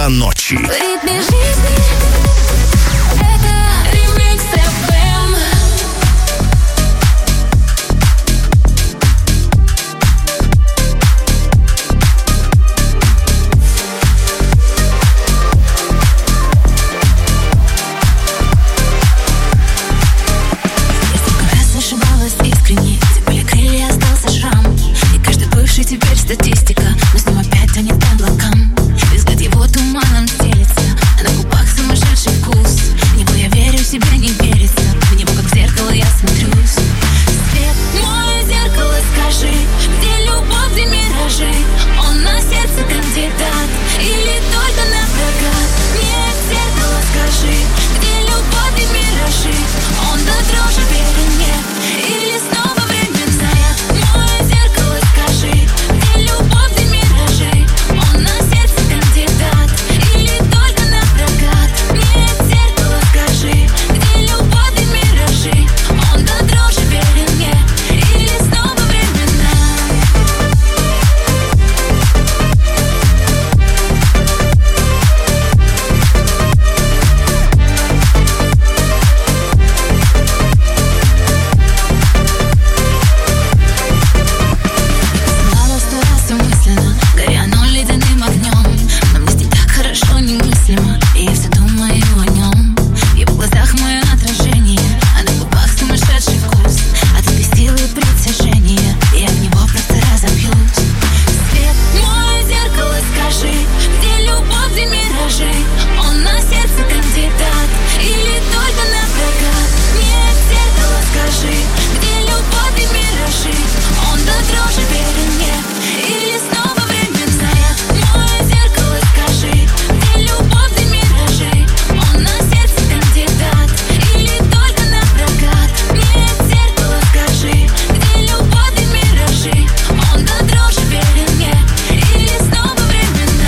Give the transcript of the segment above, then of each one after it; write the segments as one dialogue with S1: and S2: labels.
S1: часа ночи.
S2: В ритме жизни это Ремикс FM.
S3: Я столько раз ошибалась искренне, где были крылья, остался шрам. И каждый бывший теперь статистика, но с ним опять тянет по облакам. Взгляд его туманом стелется, а на губах сумасшедший вкус. В него я верю, себе не верится, в него как в зеркало я смотрюсь. Свет, мое зеркало, скажи, где любовь, где миражи? Он на сердце кандидат или только на прокат? Нет, зеркало, скажи, где любовь, где миражи? Он до дрожи верен мне или снова временный? Свет, мое зеркало, скажи, где любовь, где миражи? Он на сердце кандидат или только на прокат? Нет, зеркало, скажи, где любовь, где миражи? Он до дрожи верен мне или снова временно? Слава сто раз умысленно, горя но ледяным огнем. Но мне с ним так хорошо немыслимо, и я все думаю о нем. В его глазах мое отражение, а на губах сумасшедший вкус. От этой силы притяжения я в него просто разобьюсь. Свет, мое зеркало, скажи, где любовь, где миражи? Он на сердце кандидат или только на прокат? Нет, зеркало, скажи, где любовь, где миражи? Он до дрожи верен мне или снова временный? Свет, мое зеркало, скажи, где любовь, где миражи? Он на сердце кандидат или только на прокат? Нет, зеркало, скажи, где любовь, где миражи? Он до дрожи верен мне или снова временно?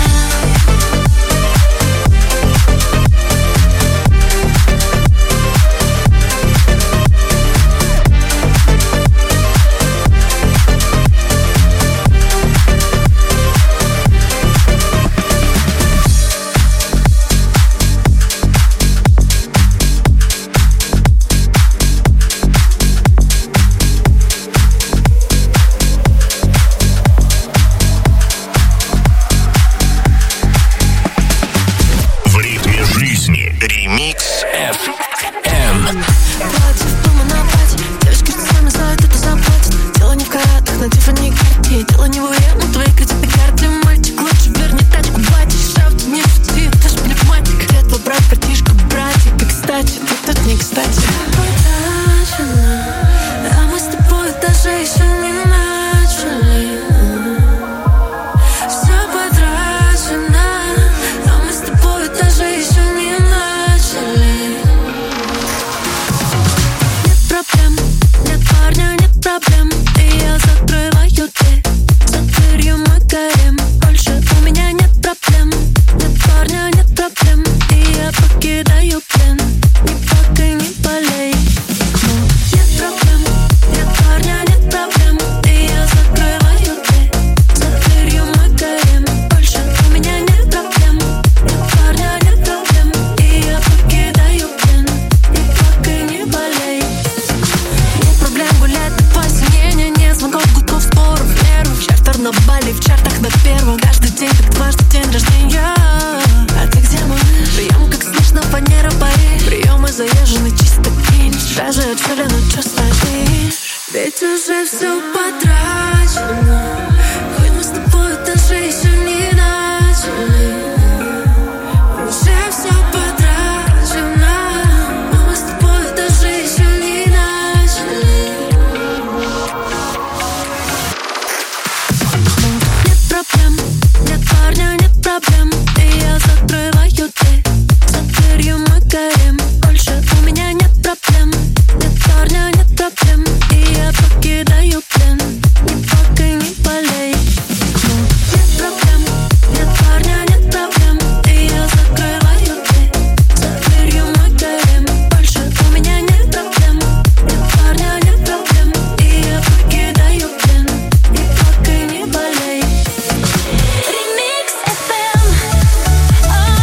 S1: В ритме жизни. Ремикс FM.
S4: Платье, дома на платье. Девочки же сами знают, это заплатит. Дело не в каратах, на Тиффани карте. Дело не в уе, но твои кредитные карты. Мальчик, лучше верни тачку, платишь. Шафт, не шути, ты ж пневматик. Хотел твой брат, братишка, братик. И кстати, ты тут не кстати. Потрачено, а мы с тобой даже еще не начали. Все потрачено, а мы с тобой даже еще не начали. Нет проблем, нет парня, нет проблем. И я закрываю дверь, за дверью мой гарем. Больше у меня нет проблем, нет парня, нет проблем. И я покидаю плен, ни плакай, не болей. Нет проблем, нет парня, нет проблем. И я закрываю дверь, за дверью мой гарем. Больше у меня нет проблем, нет парня, нет проблем. И я покидаю плен, ни плакай, не болей. Нет проблем гулять до посинения, нет звонков, гудков, споров в меру. Шефтер на Бали, в чартах на первом. Каждый день как дважды день рождения. А ты где мой? Прием как снежно, фанера, пари. Приемы заезжены, чисто кинешь. Даже отфилено, чё стоишь? Ведь уже все потрачено. Хоть мы с тобой даже еще не начали. Уже все потрачено, а мы с тобой даже еще не начали. Нет проблем, нет парня, нет проблем. И я закрываю дверь, за дверью мой гарем. Больше у меня нет проблем, нет парня, нет проблем. И я покидаю плен, ни плакай, не болей.
S2: Ремикс FM.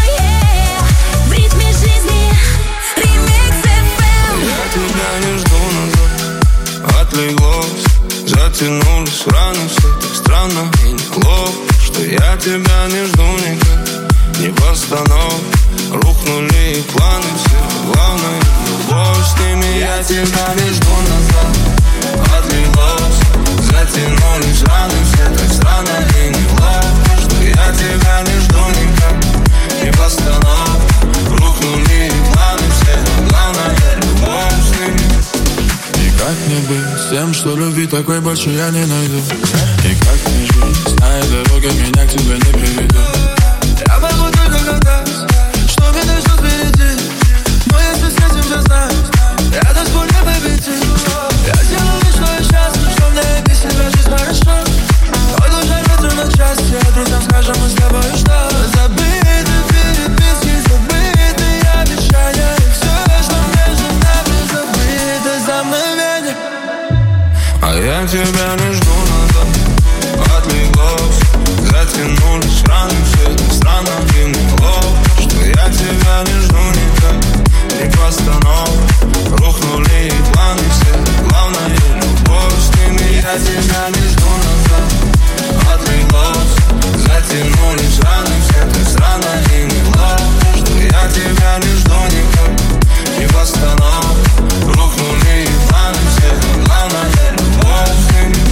S5: постанов, рухнули планы все. Главное, любовь с ними, я тебя не жду назад. Отлилось, затянулись раны все, так странно и неловко, что я тебя не жду никак. И постанов, рухнули планы все. Главное, любовь с ними.
S6: И как мне быть с тем, что любви такой больше я не найду? И как мне жить, зная дорога меня к тебе не приведет?
S5: Я могу только гадать, что меня ждет впереди. Но если с этим же знать, я доску не победить. Я сделаю лишь, что я счастлив, что мне без себя жизнь хорошо. Ой, душа ветру на части, а друзьям скажем мы с тобой, что забыты переписки, забыты обещания. И все, что между нами забыто за мгновение. А я тебя не жду назад. Отлеглось, затянулись раны все, так странно и неловко, что я тебя не жду никак. И постанов, рухнули и планы все. Главное, любовь с ними, я тебя не жду назад. Отлеглось, затянулись раны все, так странно и неловко, что я тебя не жду никак. И постанов, рухнули и планы все. Главное, любовь с ними.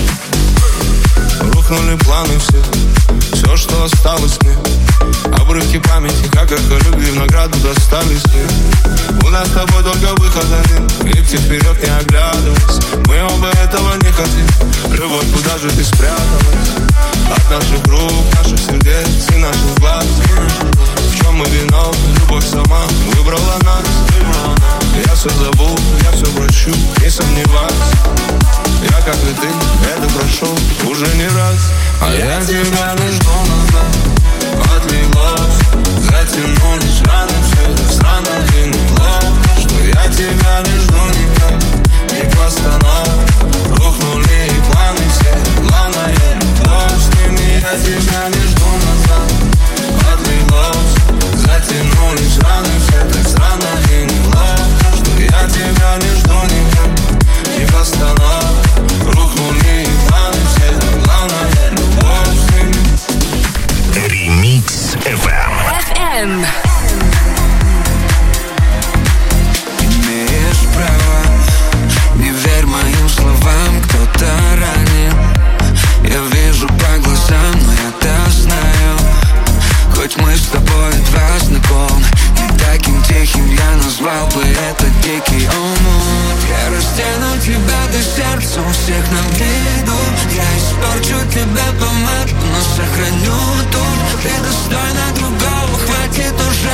S5: Рухнули планы все, все, что осталось мне. Обрывки памяти, как эхо любви, в награду достались мне. У нас с тобой только выход один, идти вперед не оглядываясь. Мы оба этого не хотим. Любовь, куда же ты спряталась? От наших рук, наших сердец и наших глаз. В чем мы виновны? Любовь сама выбрала нас. Я все забуду, я все прощу, не сомневайся. Я, как и ты, это прошел уже не раз. А я тебя не жду назад. Отлеглось, затянулись раны все, так странно и неловко, что я тебя не жду никак. И постанов, рухнули и планы все. Главное, любовь с ними, я тебя не жду назад. Отлеглось, затянулись раны все, так странно и неловко, что я тебя не жду никак. И постанов, рухнули и планы все. Главное, любовь с ними.
S1: Ремикс FM.
S5: Имеешь право, не верь моим словам, кто-то ранен. Я вижу по глазам, но я-то знаю. Хоть мы с тобой два знакомы, не таким тихим я назвал бы это дикий омут. Я растяну тебя до сердца, у всех на виду. Я испорчу тебя помаду, но сохраню тут. Ты достойна другого, хватит уже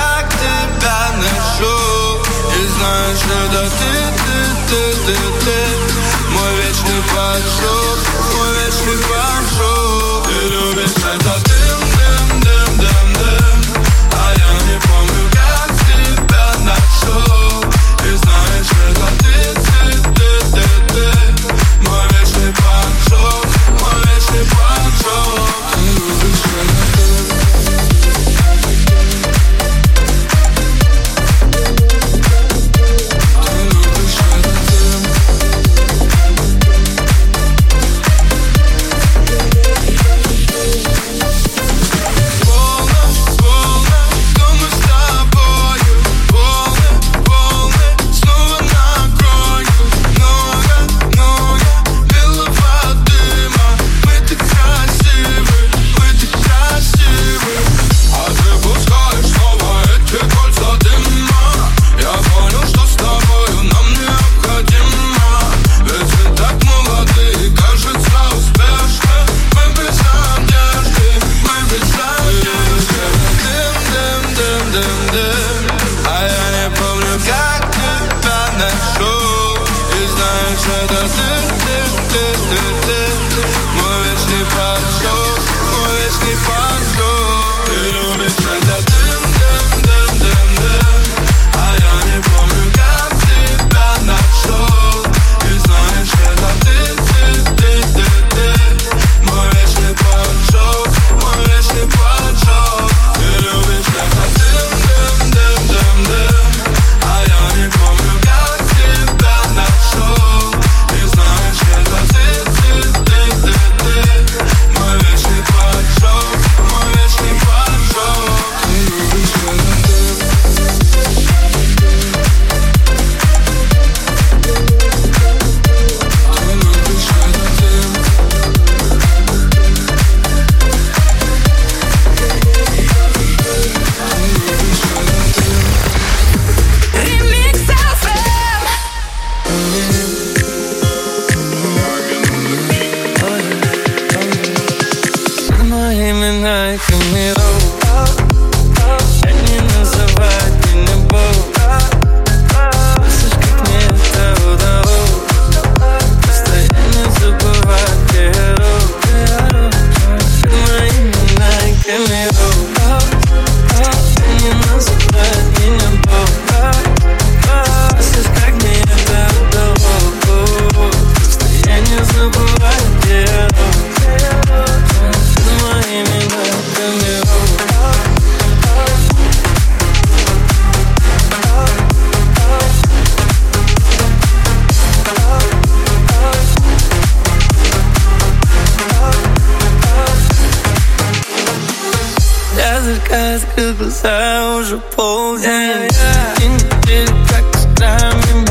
S5: как тебя ношу. И знаешь, это ты. Мой вечный поджог, мой вечный поджог. Ты любишь это дым. А я не помню, как тебя нашел. И знаешь, это ты. Мой вечный поджог, мой вечный поджог. Ты любишь это
S7: Закрыл глаза, уже полдень. И неделю, как искрами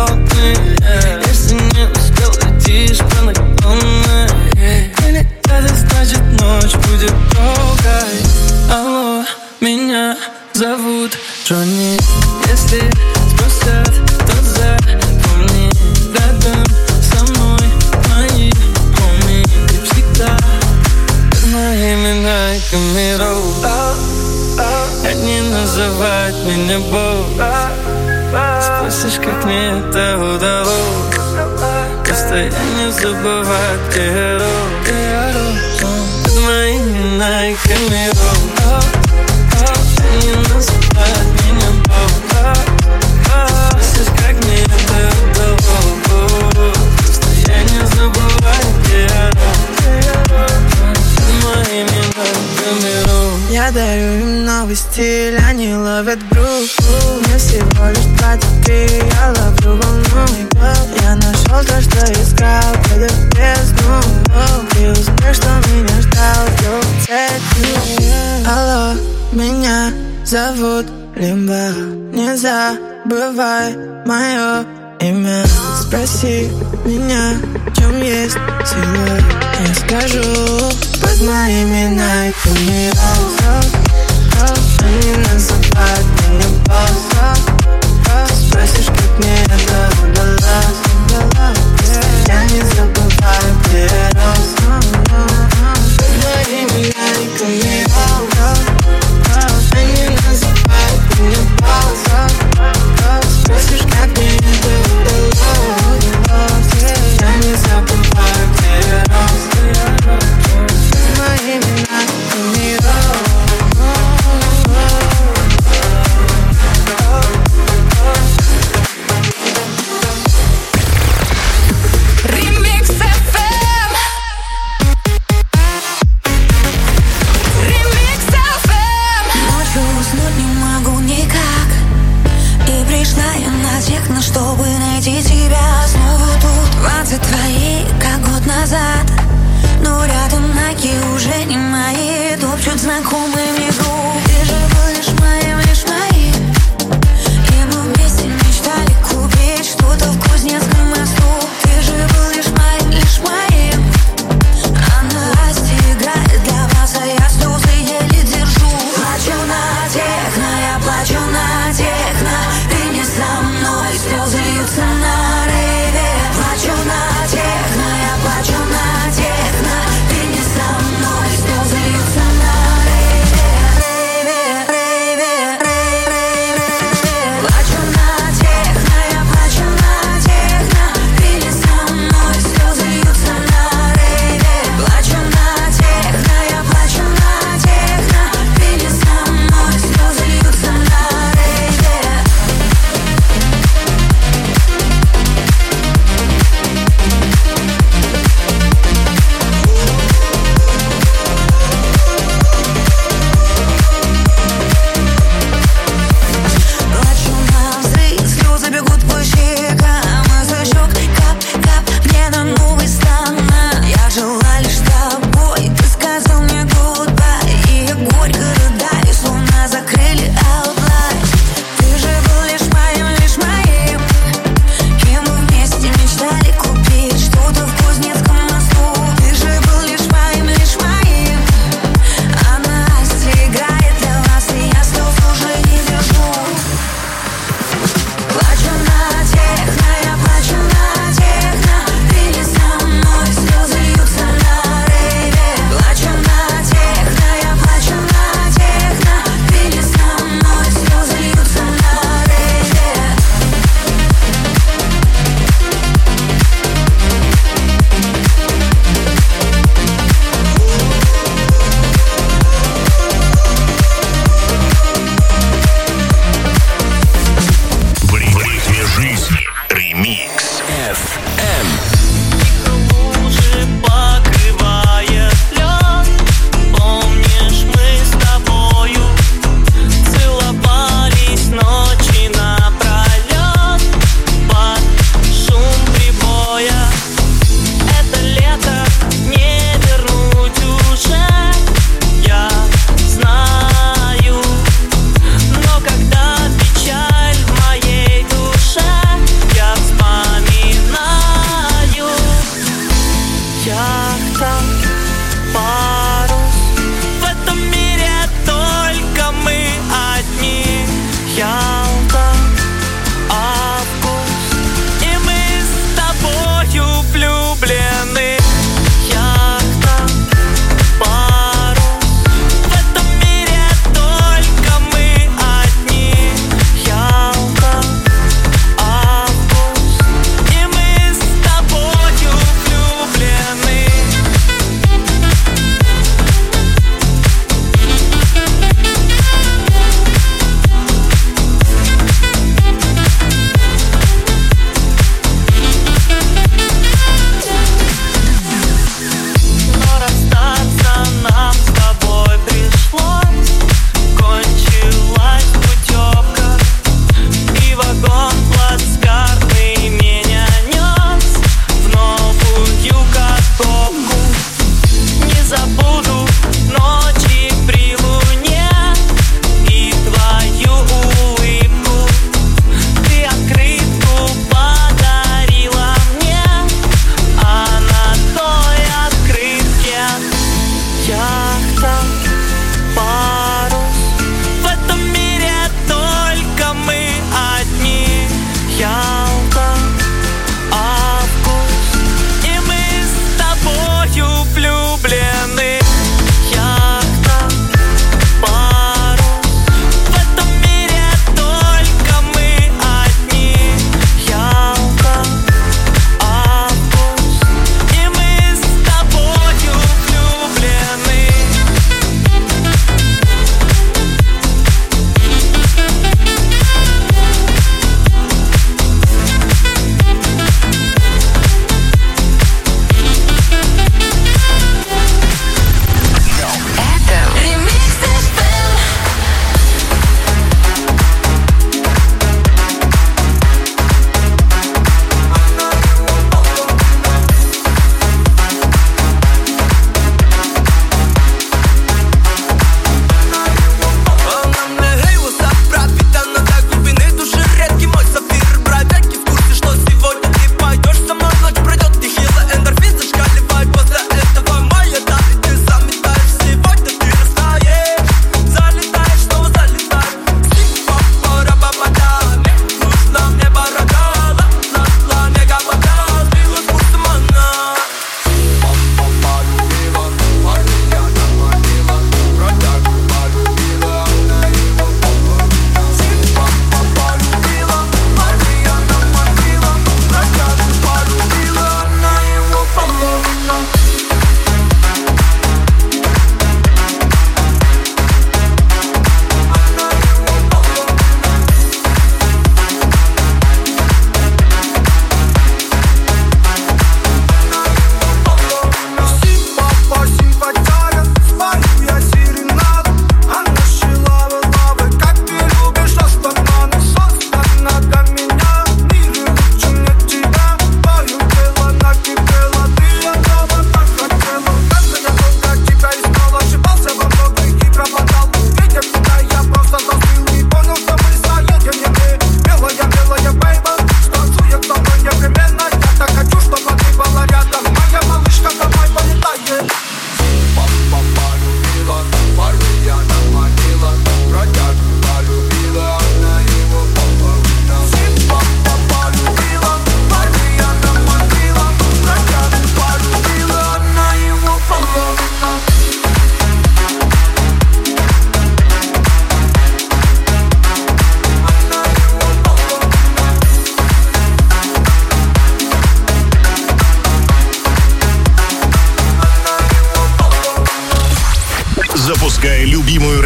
S7: мелодные. Если не успел, летишь по наклонной. Или это значит, ночь будет долгой. Алло, меня зовут Джонни. Если спросят, то запомни. Рядом со мной мои хоми. Ты всегда под моими найками роу. Не называть меня Бог. Спросишь, как мне это удалось. Постоянно забывать, где я рос. Под моими найками роу. Не называть меня Бог. Спросишь, как мне это удалось. Постоянно забывать, где я рос. Под моими найками роу.
S8: Я дарю им новый стиль, они ловят грув. Мне всего лишь 23, я ловлю волну. Я нашел то, что искал, пройдя бездну. Ты успех, что меня ждал, вдруг цепью. Алло, меня зовут Лимба. Не забывай мое имя. Спроси меня, в чем есть сила. Я скажу, под моими найками роз. Они называют меня босс. Спросишь, как мне это удалось. Я не забываю, где я рос. Под моими найками роз. Они называют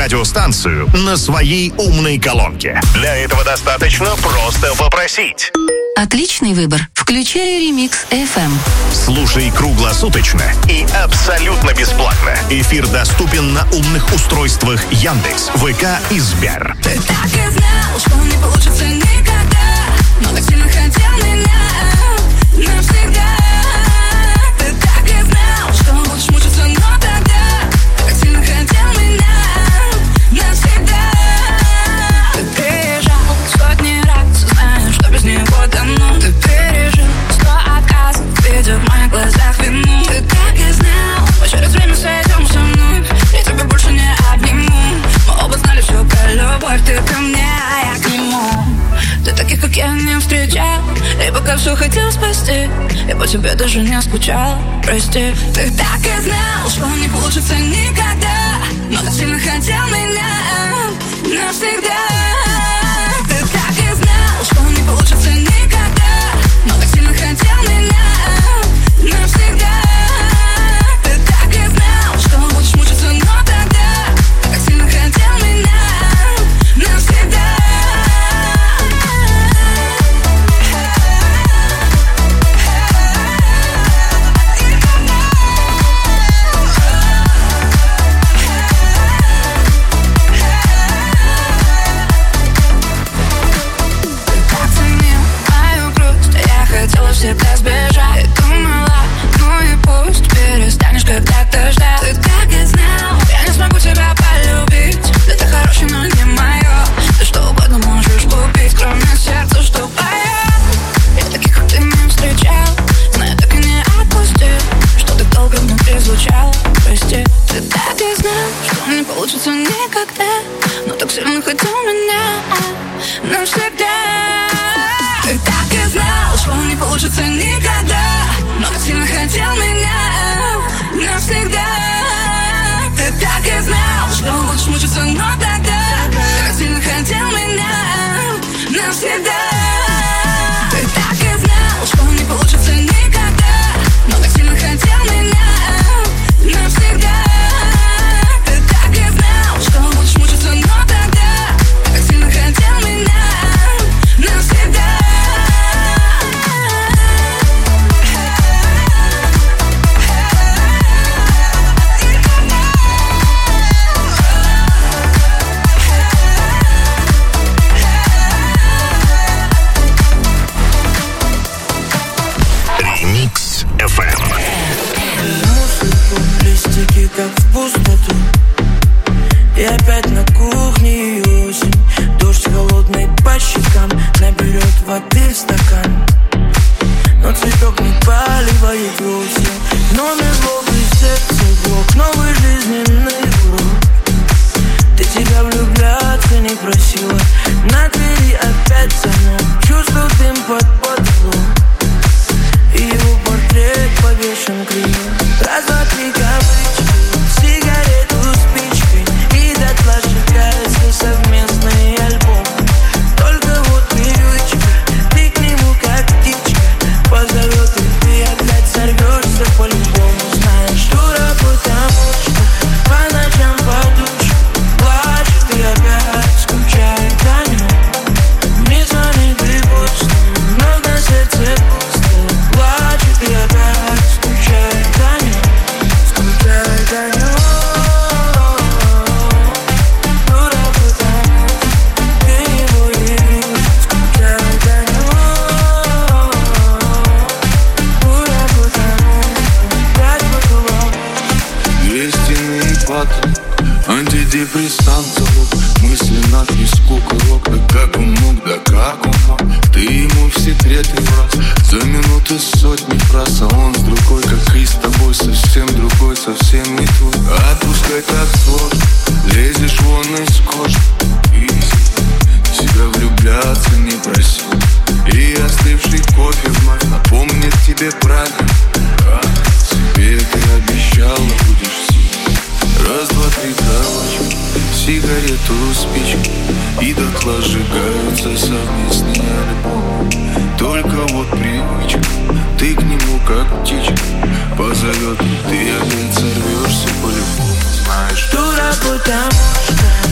S9: радиостанцию на своей умной колонке. Для этого достаточно просто попросить.
S3: Отличный выбор. Включай Remix FM.
S9: Слушай круглосуточно и абсолютно бесплатно. Эфир доступен на умных устройствах Яндекс, ВК и Сбер.
S2: Ты так и знал, что не получится никогда, но так сильно хотел меня навсегда. Ты так и знал, что будешь мучиться, но тогда так сильно хотел меня навсегда. Ты переезжал сотни раз, зная, что без него давно. Ты пережил 100 отказов, видя в моих глазах вину. Ты так и знал, мы через время сойдем со мной, я тебя больше не обниму. Мы оба знали все про любовь, ты ко мне, а я к нему. Ты таких, как я, не встречал, и пока все хотел спасти, я по тебе даже не скучал, прости. Ты так и знал, что не получится никогда, но так сильно хотел меня навсегда. Ты так и знал, что не получится никогда, но так сильно хотел меня навсегда. Ты так и знал, что будешь мучиться, но тогда так сильно хотел меня навсегда. Всегда сбежать, думала, ну и пусть перестанешь когда-то ждать. Ты так и знал, я не смогу тебя полюбить. Да ты хороший, но не мое. Ты что угодно можешь купить, кроме сердца, что поет. Я таких, как ты, не встречал, но я так и не отпустил, что так долго внутри звучало, прости. Ты так и знал, что не получится никогда, но так сильно хотел меня навсегда. Ты так и знал, что не получится никогда, но так сильно хотел меня навсегда. Ты так и знал, что будешь мучиться, но тогда так сильно хотел меня навсегда. Ты так и знал, что не получится никогда, но так сильно хотел меня навсегда. Ты так и знал, что будешь мучиться, но тогда так сильно хотел меня навсегда.
S8: Как в пустоту. И опять на кухне и осень. Дождь холодный по щекам наберет воды в стакан. Но цветок не поливает вовсе. Номер злобный, сердце блок, новый жизненный урок. Ты тебя влюбляться не просила. На двери опять замок. Чувствую дым под потолок. И его портрет повешен криво. Раз, два, три, кавычки, сигарету спичкой, и дотла сжигается совместный альбом. Только вот привычка, ты к нему как птичка, позовет, и ты опять сорвешься по-любому. Знаешь, дура, потому что по ночам подушка плачет и опять скучает о нем. Не звонит и пусто, но на сердце пусто. Плачет и опять скучает о нем. Скучает о нем. Дура, потому ты его явилась. Скучает о нем. Дура, потому опять потулок.
S6: Истинный паттерн, антидепрессант залог. Мысли на дне скука лог. Да как он мог, да как он мог. Ты ему в секреты фраз, за минуты сотни фраз. А он с другой, как и с тобой, совсем другой, совсем не твой. Отпускай так сложно, лезешь вон из кожи. И себя влюбляться не просил. И остывший кофе вновь напомнит тебе правильно. Себе ты обещала, будешь сильной. Раз, два, три, коробочки, сигарету, спички, и дотла сжигаются совместные альбомы. Только вот привычка, ты к нему как птичка, позовет, и ты опять сорвешься по-любому. Знаешь,
S8: дура, потому что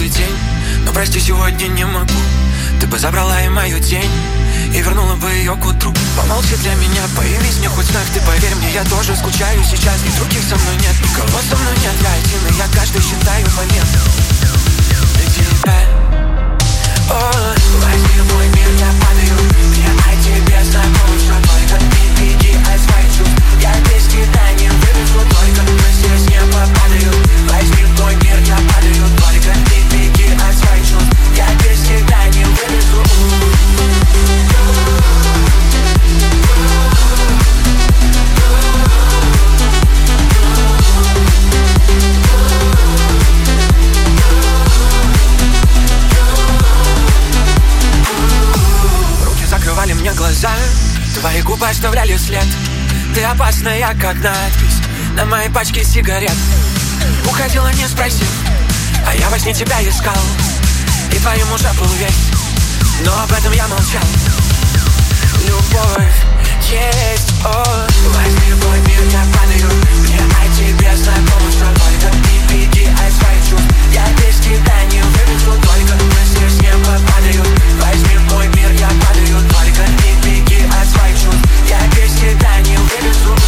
S10: каждый день. Но прости, сегодня не могу. Ты бы забрала и мою тень и вернула бы ее к утру. Помолчи для меня, появись мне хоть в снах. Ты поверь мне, я тоже скучаю сейчас. И других со мной нет, никого со мной нет. Я один, и я каждый считаю момент для тебя. Возьми мой мир, я падаю. Мне о тебе знакомы все только. Не беги от своих чувств. Я без тебя не вывезу только. Но здесь небо падаю. Возьми мой мир, я падаю. Только не беги от своих чувств. Я без тебя не вывезу. Закрывали мне глаза, твои губы оставляли след. Ты опасная, как надпись на моей пачке сигарет. Уходила, не спросив, а я во сне тебя искал. И твоим уже был весь, но об этом я молчал. Любовь есть, возьми мой мир, я падаю. Мне о тебе знакомы все только. Не беги от своих чувств. Я без тебя не вывезу только. Мы здесь небо падают. Возьми мой мир, я падаю. Только не беги от своих чувств. Я без тебя не вывезу.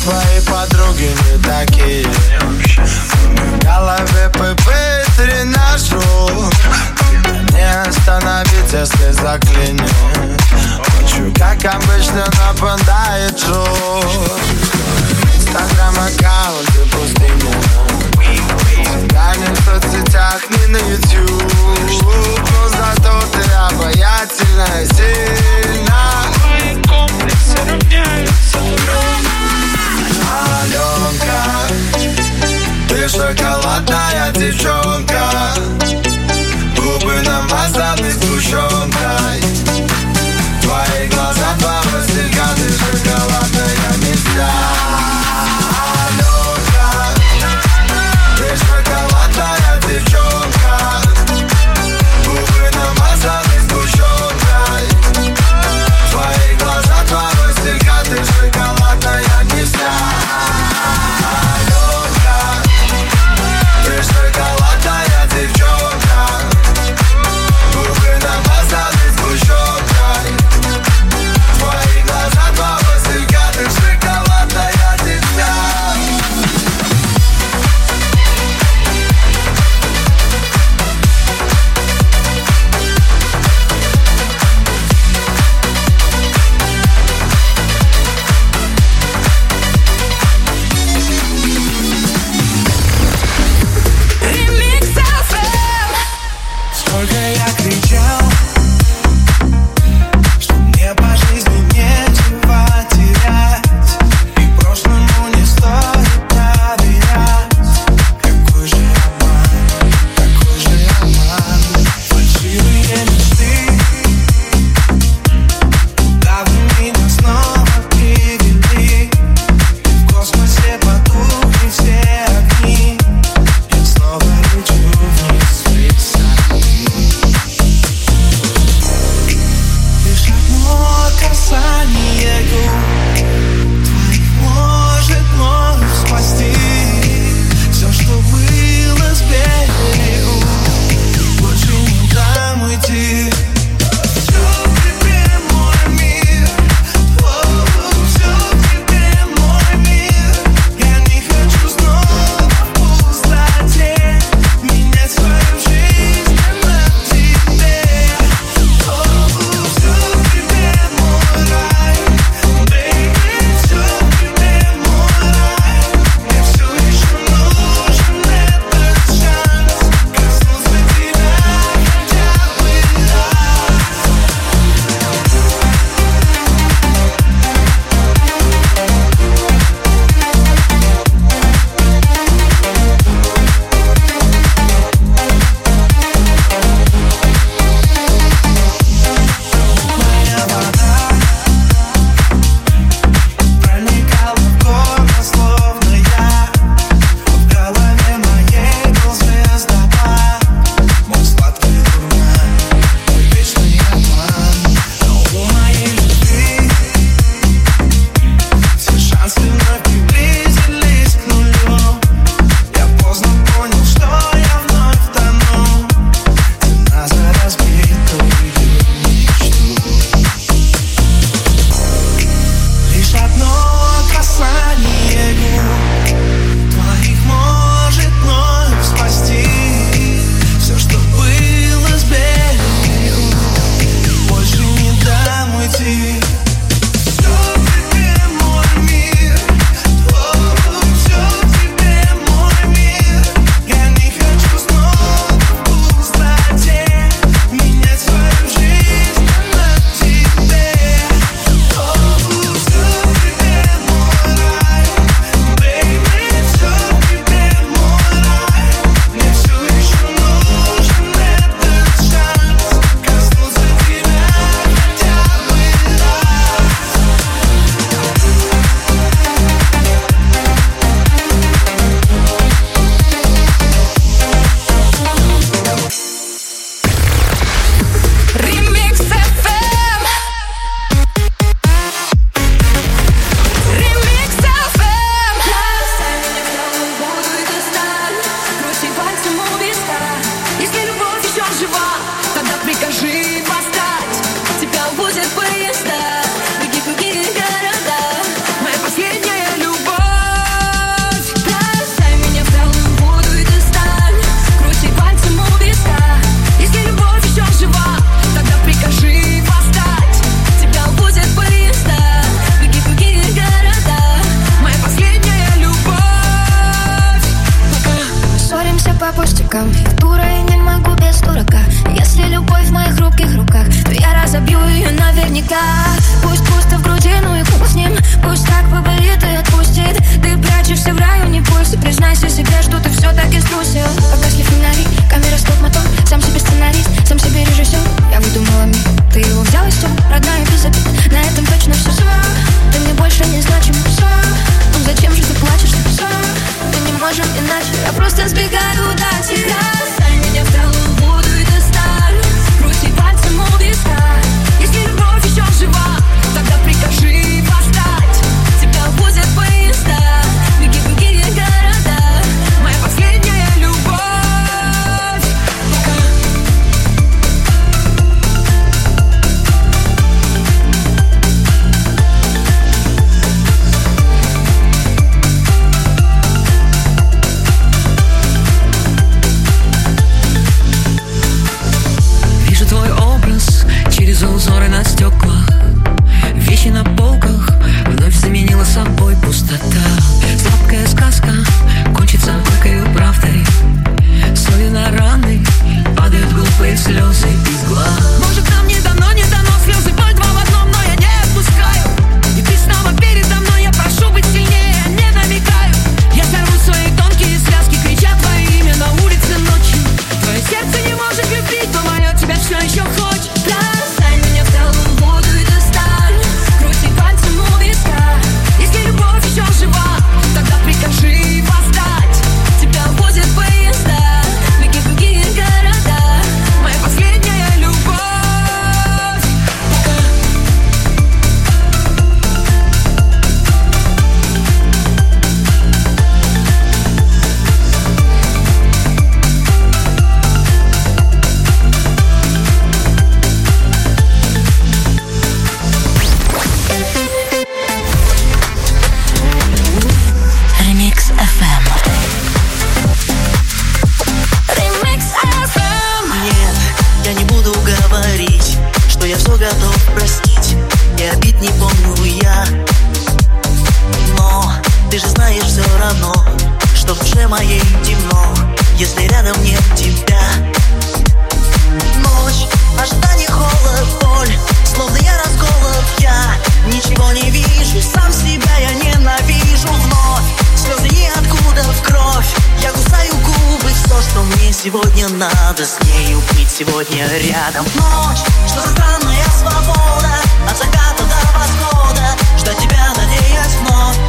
S5: твои подруги не такие. В голове ПП тренажер. Не остановить, если заклинит. Ночью, как обычно, нападает жор. Инстаграм-аккаунты пустыня. Тебя не в соцсетях, не на YouTube. Но зато ты обаятельна и сильна.
S11: Мои комплексы равняются
S5: Аленка, ты шоколадная девчонка. Губы намазаны сгущенкой. Твои глаза, два пластика, ты шоколадная мечта.
S4: бокам. Я дура и не могу без дурака. Если любовь в моих хрупких руках, то я разобью ее наверняка. Пусть пусто в груди, ну и хуй с ним. Пусть так поболит и отпустит. Ты прячешься в районе пульса. Признайся себе, что ты все-таки струсил. Погасли фонари, камера, стоп, мотор. Сам себе сценарист, сам себе режиссер. Я выдумала мир, ты его взял и все. Родная без обид, на этом точно все. Ты мне больше не значим. Ну зачем же ты плачешь? Ты не можем иначе. Я просто сбегаю до тебя. Дай меня в талую воду и достань. Крути пальцем у виска. Если любовь еще жива, тогда прикажи восстать. Тебя возят поезда. Беги, беги, города. Моя последняя любовь.
S10: Через узоры на стеклах, вещи на полках вновь заменила собой пустота. Сладкая сказка кончится горькою правдой. Соли на раны падают глупые слезы из глаз. Может, нам не дано слезы, боль два в одном, но я не отпускаю. И ты снова передо мной, я прошу быть сильнее, я не намекаю. Я сорву свои тонкие связки, крича твое имя на улице ночью. Твое сердце не может любить, но мое тебя все еще хочет. Жива, тогда прикажи восстать. Тебя возят поезда. Беги, беги, города. Моя последняя любовь.
S12: Готов простить, и обид не помню я. Но ты же знаешь все равно, что в душе моей темно, если рядом нет тебя. Ночь, ожидание, холод, боль, словно я расколот, я ничего не вижу, сам себя я ненавижу. Вновь слезы ниоткуда в кровь, я кусаю губы. Все, что мне сегодня надо, с нею быть сегодня рядом. Ночь, что за странная свобода, от заката до восхода, ждать тебя, надеясь вновь.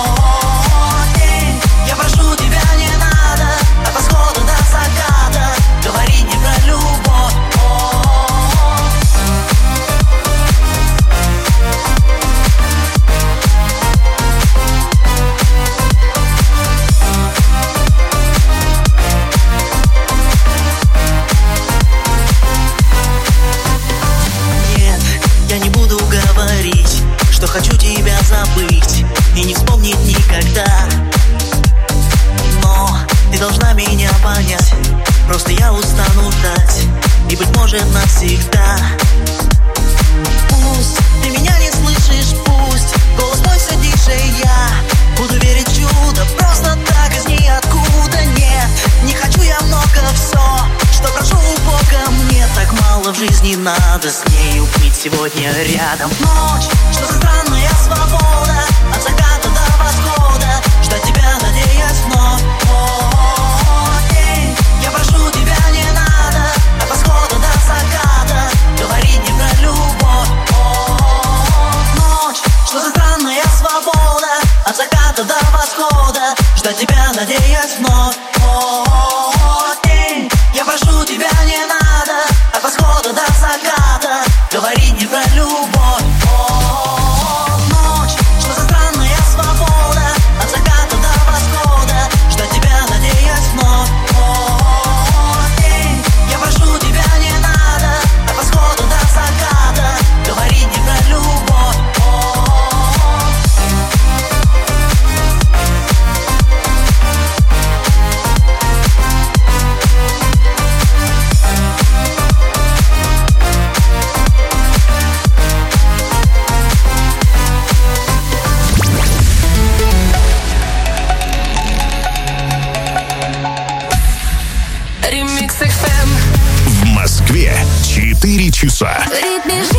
S12: День, я прошу тебя, не надо, от восхода до заката говорить не про любовь. Что хочу тебя забыть и не вспомнить никогда. Но ты должна меня понять, просто я устану ждать, и быть может навсегда. Пусть ты меня не слышишь, пусть голос мой все тише, я буду верить в чудо, просто так из ниоткуда. Нет, не хочу я много, все, что прошу у Бога, мне так мало в жизни надо, с нею быть сегодня рядом. Ночь, что за странная свобода, от заката до восхода, ждать тебя, надеясь вновь. День, я прошу тебя, не надо, от восхода до заката говорить не про любовь. Ночь, что за странная свобода, от заката до восхода, ждать тебя, надеясь вновь. День, я прошу тебя, не надо, от восхода до заката говорить не про любовь. Ночь, что за странная свобода, от заката до восхода, ждать тебя, надеясь вновь. День, я прошу тебя, не надо, от восхода до заката говорить не про любовь.
S9: часа.
S4: В ритме жизни.